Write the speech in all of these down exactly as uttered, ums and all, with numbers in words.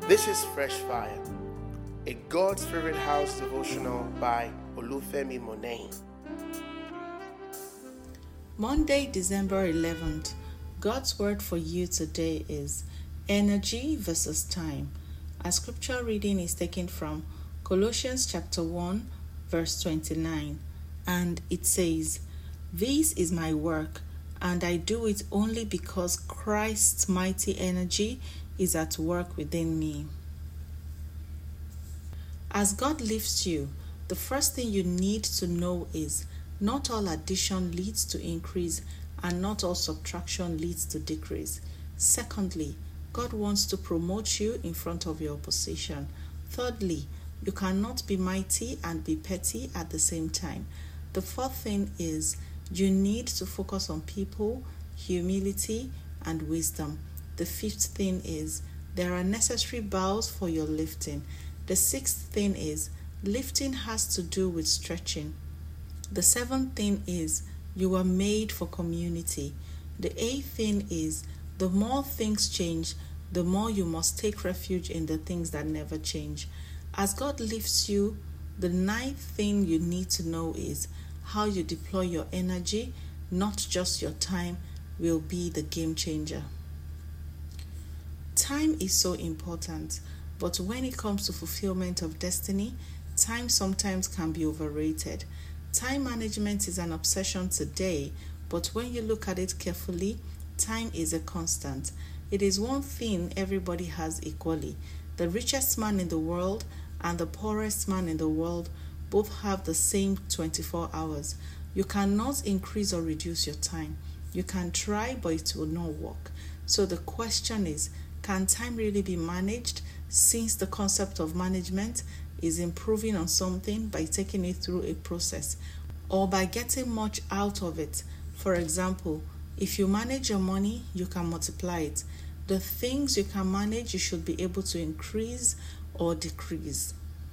This is Fresh Fire, a God's Favorite House devotional by Olufemi Monet. Monday, December eleventh. God's word for you today is energy versus time. Our scripture reading is taken from Colossians chapter one, verse twenty-nine, and it says, "This is my work, and I do it only because Christ's mighty energy is at work within me." As God lifts you, the first thing you need to know is not all addition leads to increase and not all subtraction leads to decrease. Secondly, God wants to promote you in front of your opposition. Thirdly, you cannot be mighty and be petty at the same time. The fourth thing is you need to focus on people, humility, and wisdom. The fifth thing is there are necessary bows for your lifting. The sixth thing is lifting has to do with stretching. The seventh thing is you are made for community. The eighth thing is the more things change, the more you must take refuge in the things that never change. As God lifts you, the ninth thing you need to know is how you deploy your energy, not just your time, will be the game changer. Time is so important, but when it comes to fulfillment of destiny, time sometimes can be overrated. Time management is an obsession today, but when you look at it carefully, time is a constant. It is one thing everybody has equally. The richest man in the world and the poorest man in the world both have the same twenty-four hours. You cannot increase or reduce your time. You can try, but it will not work. So the question is, can time really be managed, since the concept of management is improving on something by taking it through a process or by getting much out of it? For example, if you manage your money, you can multiply it. The things you can manage, you should be able to increase or decrease.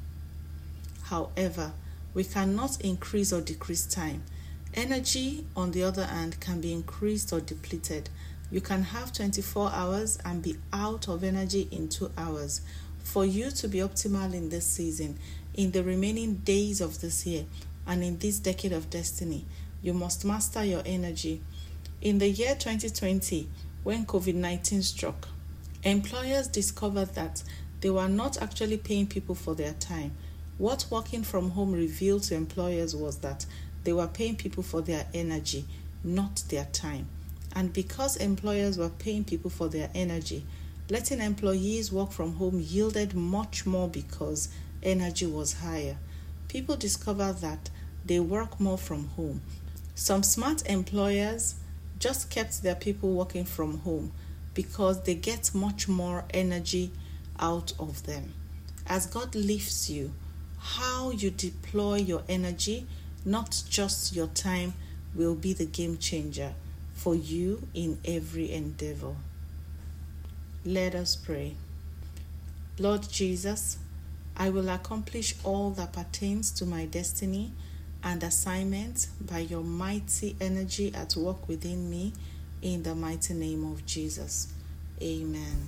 However, we cannot increase or decrease time. Energy, on the other hand, can be increased or depleted. You can have twenty-four hours and be out of energy in two hours. For you to be optimal in this season, in the remaining days of this year, and in this decade of destiny, you must master your energy. In the year twenty twenty, when covid nineteen struck, employers discovered that they were not actually paying people for their time. What working from home revealed to employers was that they were paying people for their energy, not their time. And because employers were paying people for their energy, letting employees work from home yielded much more because energy was higher. People discovered that they work more from home. Some smart employers just kept their people working from home because they get much more energy out of them. As God lifts you, how you deploy your energy, not just your time, will be the game changer for you in every endeavor. Let us pray. Lord Jesus, I will accomplish all that pertains to my destiny and assignment by your mighty energy at work within me, in the mighty name of Jesus. Amen.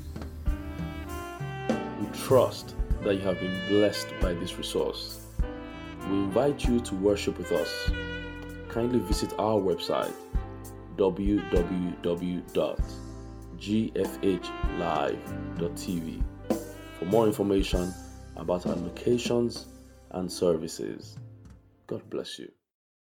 We trust that you have been blessed by this resource. We invite you to worship with us. Kindly visit our website w w w dot g f h live dot t v for more information about our locations and services. God bless you.